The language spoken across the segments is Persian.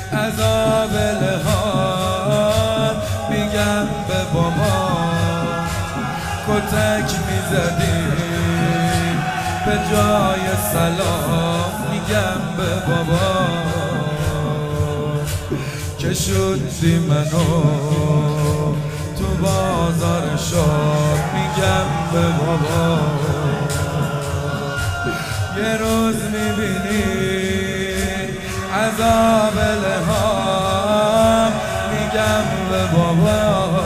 عذاب لحان میگم به بابا کتک میزدیم به جای سلام میگم به بابا که شدی منو تو بازار شاد میگم به بابا یه روز میبینی عذاب لحام میگم به بابا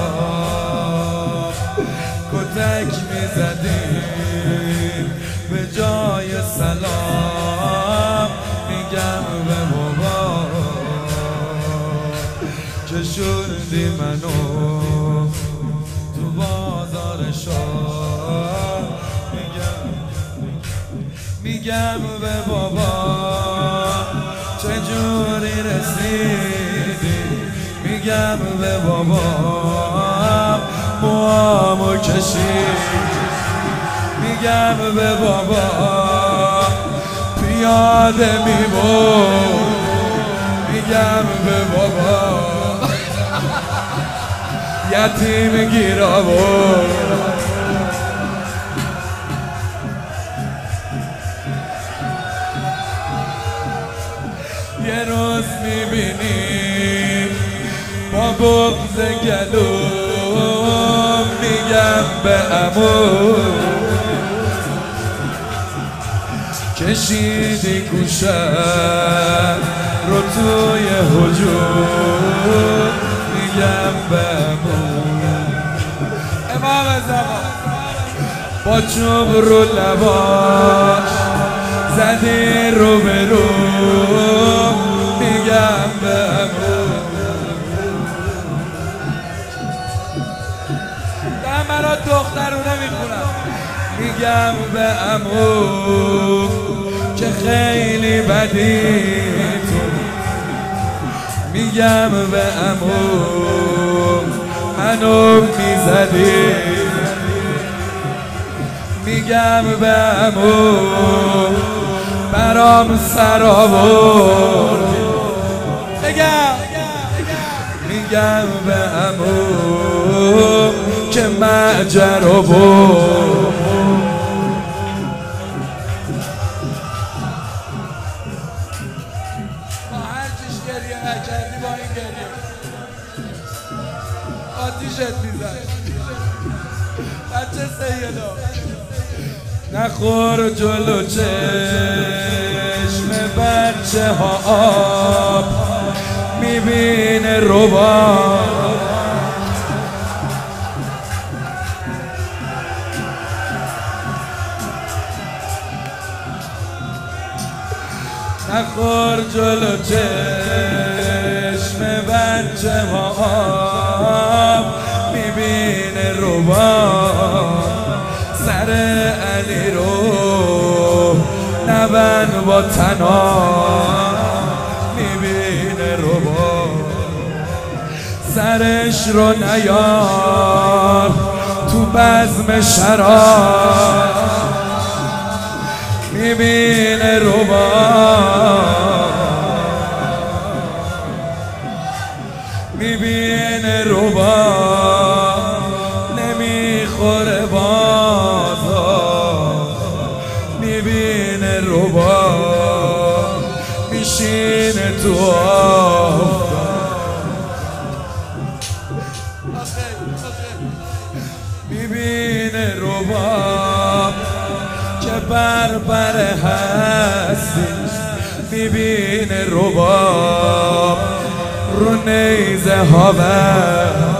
کتک میزدیم به جای سلام میگم به بابا که شدی منو تو بازار شاه میگم به بابا چجوری رسیدی میگم به بابا موامو کشید میگم به بابا پیاده میبود میگم به بابا یتیم گیر آورد یه روز میبینی با بغض گلوم میگم به عمو کشیدی گوشم رو توی هجوم میگم به عمو امام زمان با چوب رو لباش زدی رو به رو میگم به عمو دارم برات دخترونه میخونم میگم به عمو که خیلی بدی تو میگم به عمو منو میزدی میگم به عمو برام سر آورد میگم به عمو که مجر و بود با هر چیش گریه نکردی با این گریه آتیشت میزن بچه سیدا نخور جلو چشم بچه ها آب میبینه رباب نخور جلو چشم بچه ها آب میبینه رباب سر علی رو نبن با تناب میبینه رباب سرش رو نیار تو بزم شراب میبینه رباب میبینه رباب نمیخوره بازار میبینه رباب میشینه تو میبینه رباب که بربره هستی میبینه رباب رو نیزه ها